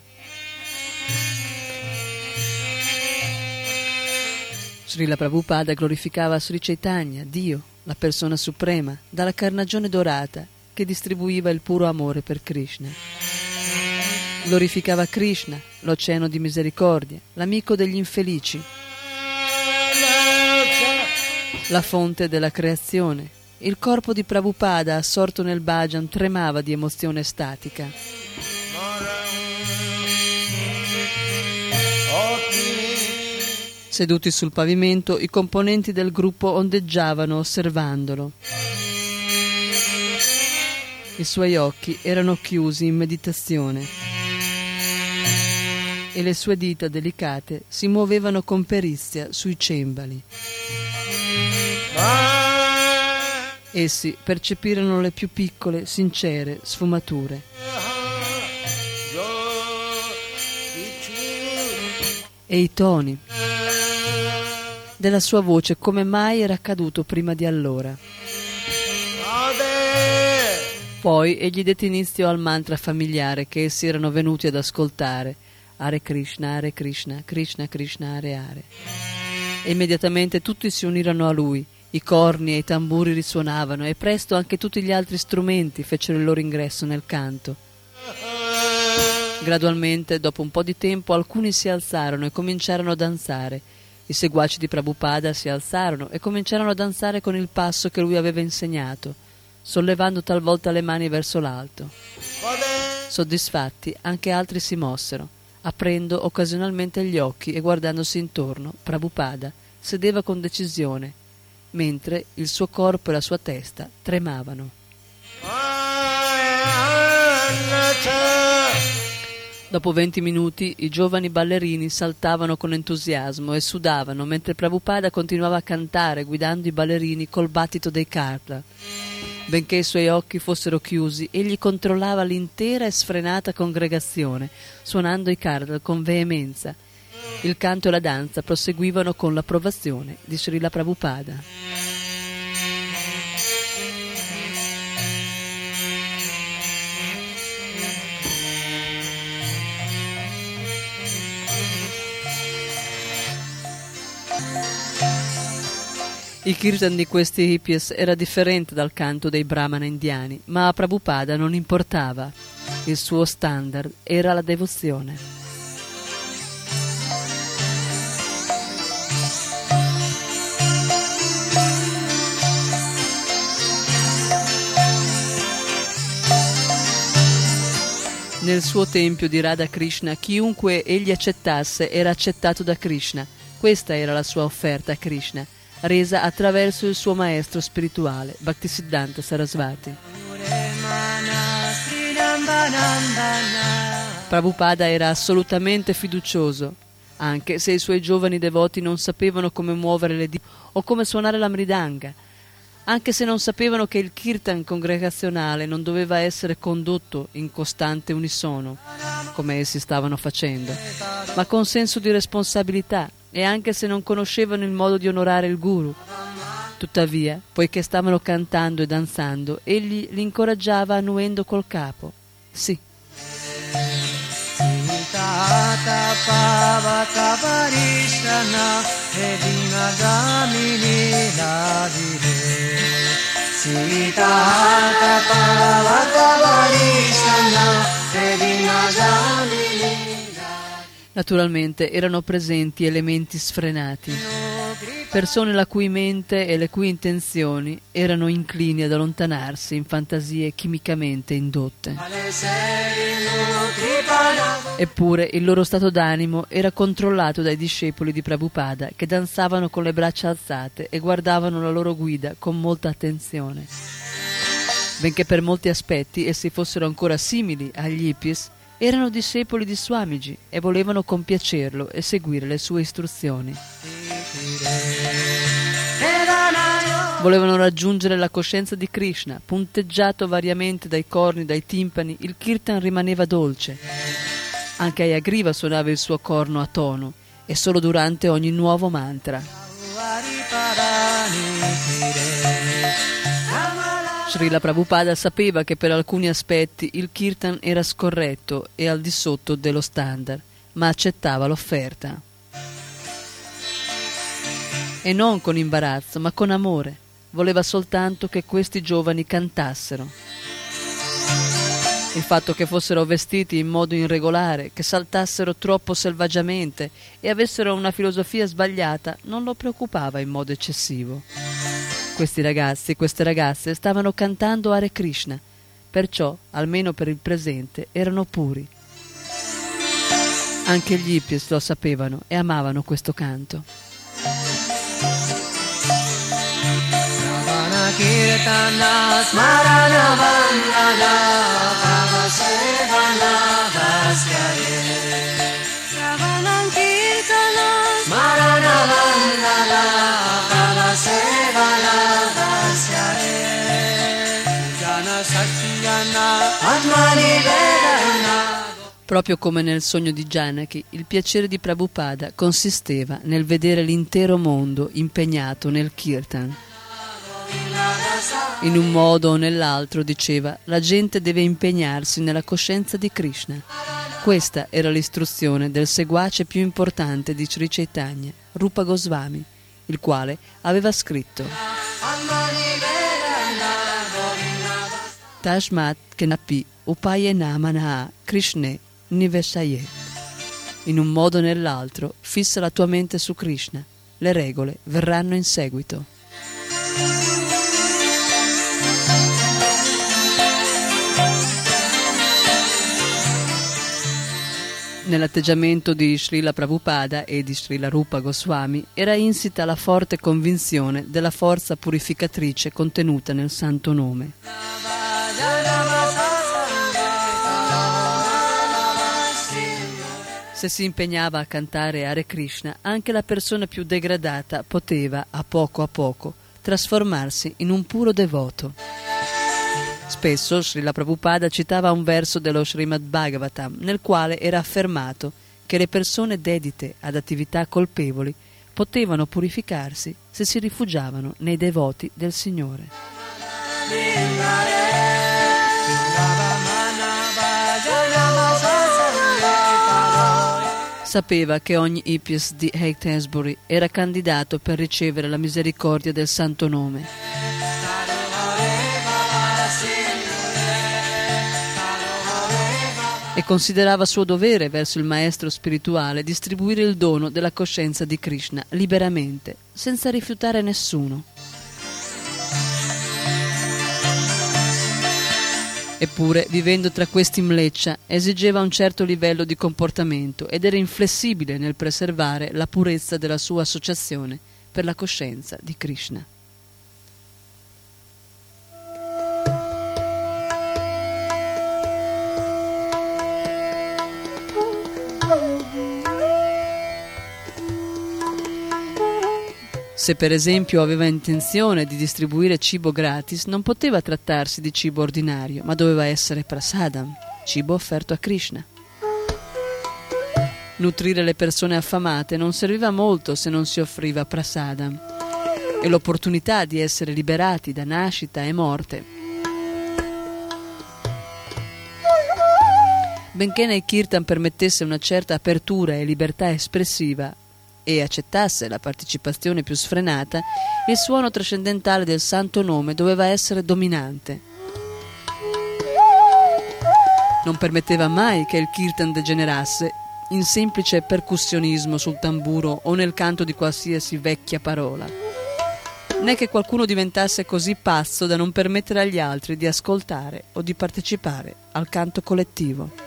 Srila Prabhupada glorificava Sri Chaitanya, Dio, la persona suprema, dalla carnagione dorata che distribuiva il puro amore per Krishna. Glorificava Krishna, l'oceano di misericordia, l'amico degli infelici, la fonte della creazione. Il corpo di Prabhupada, assorto nel bhajan, tremava di emozione estatica. Seduti sul pavimento, i componenti del gruppo ondeggiavano osservandolo. I suoi occhi erano chiusi in meditazione e le sue dita delicate si muovevano con perizia sui cembali. Essi percepirono le più piccole, sincere sfumature. E i toni, della sua voce come mai era accaduto prima di allora. Poi egli dette inizio al mantra familiare che essi erano venuti ad ascoltare: Hare Krishna, Krishna Krishna, Hare Hare. E immediatamente tutti si unirono a lui, i corni e i tamburi risuonavano e presto anche tutti gli altri strumenti fecero il loro ingresso nel canto. Gradualmente, dopo un po' di tempo, alcuni si alzarono e cominciarono a danzare. I seguaci di Prabhupada si alzarono e cominciarono a danzare con il passo che lui aveva insegnato, sollevando talvolta le mani verso l'alto. Soddisfatti, anche altri si mossero, aprendo occasionalmente gli occhi e guardandosi intorno. Prabhupada sedeva con decisione, mentre il suo corpo e la sua testa tremavano. Dopo 20 minuti i giovani ballerini saltavano con entusiasmo e sudavano, mentre Prabhupada continuava a cantare guidando i ballerini col battito dei kartla. Benché i suoi occhi fossero chiusi, egli controllava l'intera e sfrenata congregazione, suonando i kartla con veemenza. Il canto e la danza proseguivano con l'approvazione di Srila Prabhupada. Il kirtan di questi hippies era differente dal canto dei brahmana indiani, ma a Prabhupada non importava. Il suo standard era la devozione. Nel suo tempio di Radha Krishna, chiunque egli accettasse era accettato da Krishna. Questa era la sua offerta a Krishna, resa attraverso il suo maestro spirituale, Bhaktisiddhanta Sarasvati. Prabhupada era assolutamente fiducioso, anche se i suoi giovani devoti non sapevano come muovere le dita o come suonare la mridanga, anche se non sapevano che il kirtan congregazionale non doveva essere condotto in costante unisono, come essi stavano facendo, ma con senso di responsabilità, e anche se non conoscevano il modo di onorare il guru. Tuttavia, poiché stavano cantando e danzando, egli li incoraggiava annuendo col capo. Sì. Naturalmente erano presenti elementi sfrenati, persone la cui mente e le cui intenzioni erano inclini ad allontanarsi in fantasie chimicamente indotte. Eppure il loro stato d'animo era controllato dai discepoli di Prabhupada, che danzavano con le braccia alzate e guardavano la loro guida con molta attenzione. Benché per molti aspetti essi fossero ancora simili agli hippies, erano discepoli di Swamiji e volevano compiacerlo e seguire le sue istruzioni. Volevano raggiungere la coscienza di Krishna. Punteggiato variamente dai corni, dai timpani, il kirtan rimaneva dolce. Anche Ayagriva suonava il suo corno a tono, e solo durante ogni nuovo mantra. Srila Prabhupada sapeva che per alcuni aspetti il kirtan era scorretto e al di sotto dello standard, ma accettava l'offerta. E non con imbarazzo, ma con amore. Voleva soltanto che questi giovani cantassero. Il fatto che fossero vestiti in modo irregolare, che saltassero troppo selvaggiamente e avessero una filosofia sbagliata non lo preoccupava in modo eccessivo. Questi ragazzi e queste ragazze stavano cantando Hare Krishna, perciò, almeno per il presente, erano puri. Anche gli hippies lo sapevano e amavano questo canto. Kirtana smarana vandana bhava sevana vaskare Sravanam kirtana smarana vandana bhava sevana vaskare Jana satyana atmani vedana Proprio come nel sogno di Janaki, il piacere di Prabhupada consisteva nel vedere l'intero mondo impegnato nel kirtan. In un modo o nell'altro, diceva, la gente deve impegnarsi nella coscienza di Krishna. Questa era l'istruzione del seguace più importante di Sri Chaitanya, Rupa Goswami, il quale aveva scritto: Tashmat kenapi upayena manah Krishne nivesayet. In un modo o nell'altro, fissa la tua mente su Krishna. Le regole verranno in seguito. Nell'atteggiamento di Srila Prabhupada e di Srila Rupa Goswami era insita la forte convinzione della forza purificatrice contenuta nel santo nome. Se si impegnava a cantare Hare Krishna, anche la persona più degradata poteva, a poco, trasformarsi in un puro devoto. Spesso Srila Prabhupada citava un verso dello Srimad Bhagavatam, nel quale era affermato che le persone dedite ad attività colpevoli potevano purificarsi se si rifugiavano nei devoti del Signore. Sapeva che ogni Ipis di Haighsbury era candidato per ricevere la misericordia del santo nome. E considerava suo dovere verso il maestro spirituale distribuire il dono della coscienza di Krishna liberamente, senza rifiutare nessuno. Eppure, vivendo tra questi mleccia, esigeva un certo livello di comportamento ed era inflessibile nel preservare la purezza della sua associazione per la coscienza di Krishna. Se per esempio aveva intenzione di distribuire cibo gratis, non poteva trattarsi di cibo ordinario, ma doveva essere prasadam, cibo offerto a Krishna. Nutrire le persone affamate non serviva molto se non si offriva prasadam, e l'opportunità di essere liberati da nascita e morte. Benché nei kirtan permettesse una certa apertura e libertà espressiva, e accettasse la partecipazione più sfrenata, il suono trascendentale del santo nome doveva essere dominante. Non permetteva mai che il kirtan degenerasse in semplice percussionismo sul tamburo o nel canto di qualsiasi vecchia parola, né che qualcuno diventasse così pazzo da non permettere agli altri di ascoltare o di partecipare al canto collettivo.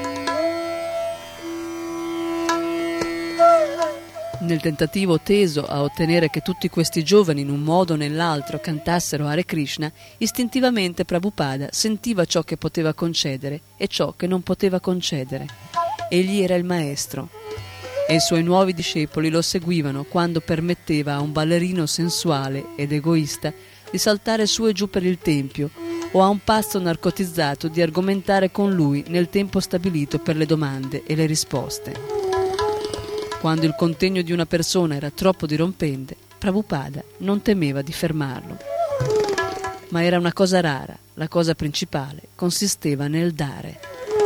Nel tentativo teso a ottenere che tutti questi giovani in un modo o nell'altro cantassero Hare Krishna, istintivamente Prabhupada sentiva ciò che poteva concedere e ciò che non poteva concedere. Egli era il maestro e i suoi nuovi discepoli lo seguivano quando permetteva a un ballerino sensuale ed egoista di saltare su e giù per il tempio o a un pazzo narcotizzato di argomentare con lui nel tempo stabilito per le domande e le risposte. Quando il contegno di una persona era troppo dirompente, Prabhupada non temeva di fermarlo. Ma era una cosa rara, la cosa principale consisteva nel dare.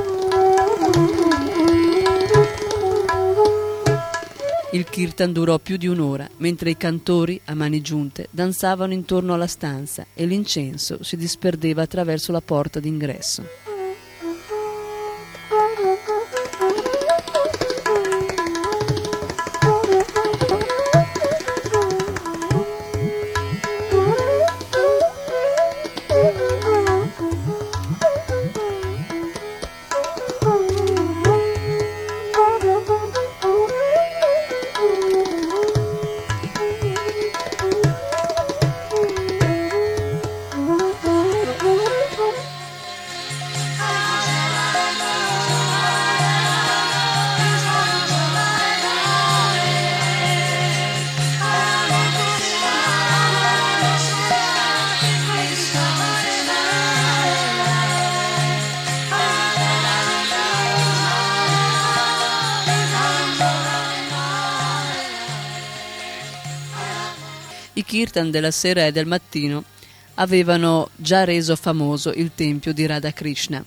Il kirtan durò più di un'ora, mentre i cantori, a mani giunte, danzavano intorno alla stanza e l'incenso si disperdeva attraverso la porta d'ingresso. I kirtan della sera e del mattino avevano già reso famoso il tempio di Radha Krishna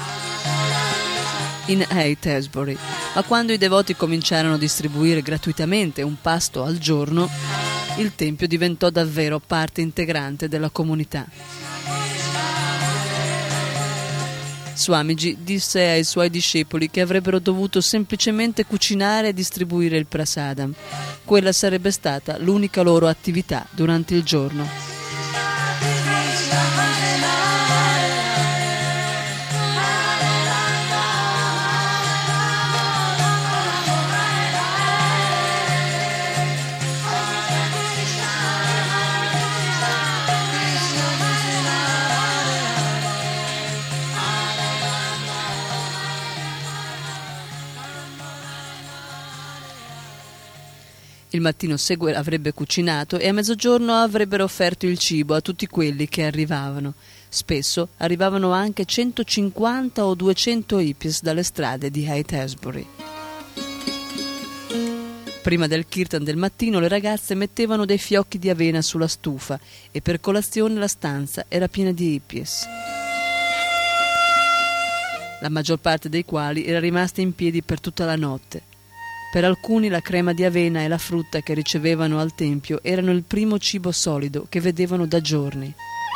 in Haighsbury, ma quando i devoti cominciarono a distribuire gratuitamente un pasto al giorno, il tempio diventò davvero parte integrante della comunità. Swamiji disse ai suoi discepoli che avrebbero dovuto semplicemente cucinare e distribuire il prasadam. Quella sarebbe stata l'unica loro attività durante il giorno. Il mattino avrebbe cucinato e a mezzogiorno avrebbero offerto il cibo a tutti quelli che arrivavano. Spesso arrivavano anche 150 o 200 hippies dalle strade di Haighsbury. Prima del kirtan del mattino le ragazze mettevano dei fiocchi di avena sulla stufa e per colazione la stanza era piena di hippies, la maggior parte dei quali era rimasta in piedi per tutta la notte. Per alcuni la crema di avena e la frutta che ricevevano al tempio erano il primo cibo solido che vedevano da giorni.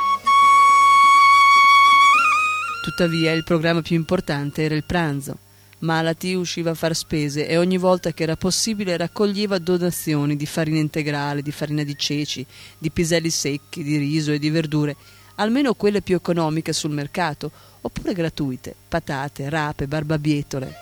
Tuttavia il programma più importante era il pranzo. Malati usciva a far spese e ogni volta che era possibile raccoglieva donazioni di farina integrale, di farina di ceci, di piselli secchi, di riso e di verdure, almeno quelle più economiche sul mercato, oppure gratuite, patate, rape, barbabietole.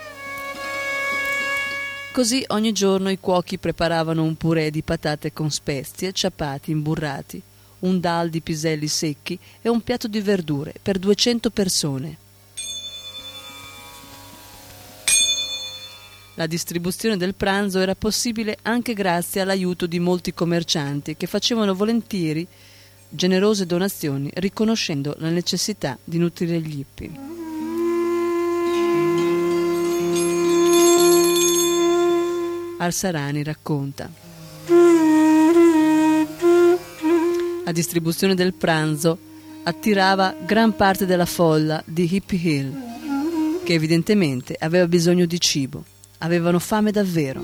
Così ogni giorno i cuochi preparavano un purè di patate con spezie, ciappati, imburrati, un dal di piselli secchi e un piatto di verdure per 200 persone. La distribuzione del pranzo era possibile anche grazie all'aiuto di molti commercianti che facevano volentieri generose donazioni riconoscendo la necessità di nutrire gli hippie. Al-Sarani racconta: la distribuzione del pranzo attirava gran parte della folla di Hippie Hill, che evidentemente aveva bisogno di cibo, avevano fame davvero.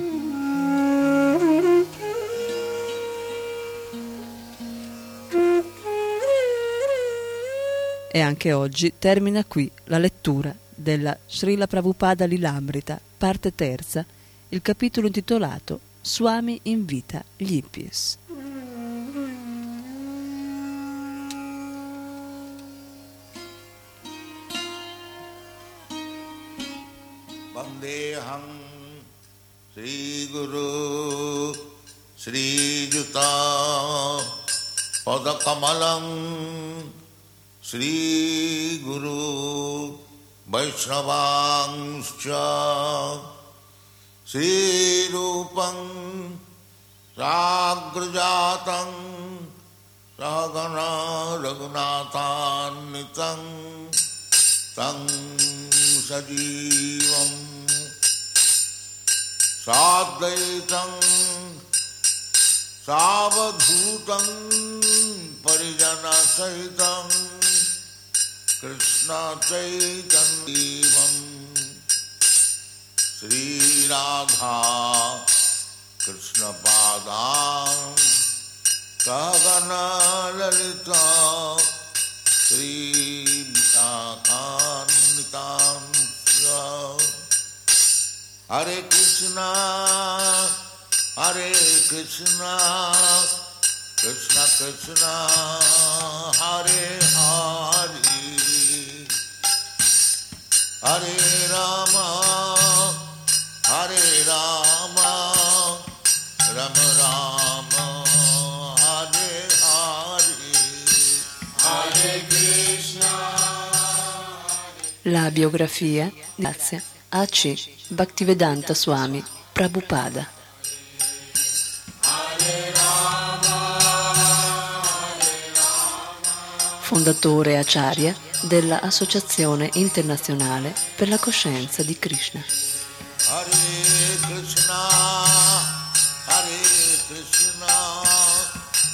E anche oggi termina qui la lettura della Srila Prabhupada Lilamrita, parte terza, il capitolo intitolato Swami invita gli hippies. Vandeham Sri Guru Sri Juta Padakamalam Sri Guru Vaishnavangscha Sri Rupam Sagrajatam Sagana Raghunathannitam Tang Sajivam Sadvaitam Savadhutam Parijana Sahitam Krishna Chaitanyavam Sri Radha Krishna Padam Sagana Lalita Sri Vishakanitam Hare Krishna Krishna Krishna Hare Hare Hare Rama Rama Rama Hare Hare Hare Krishna. La biografia grazie a C. Bhaktivedanta Swami Prabhupada. Fondatore Acharya della Associazione Internazionale per la Coscienza di Krishna. Hare Krishna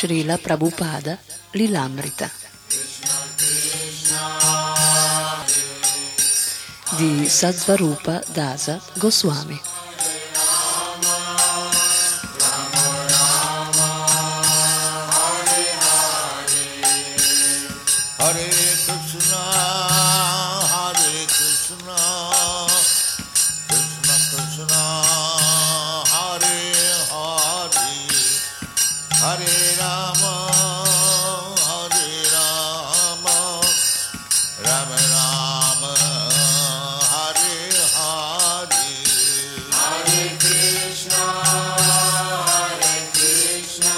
Srila Prabhupada Lilamrita di Satsvarupa Dasa Goswami. Hare Krishna, Krishna Krishna, Hare Hare, Hare Rama, Rama Rama, Hare Hare. Hare Krishna, Krishna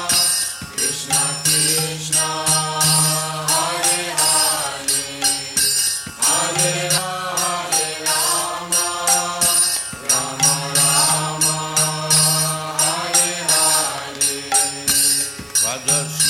Krishna, Hare Hare, Hare Rama, Rama Rama, Hare Hare.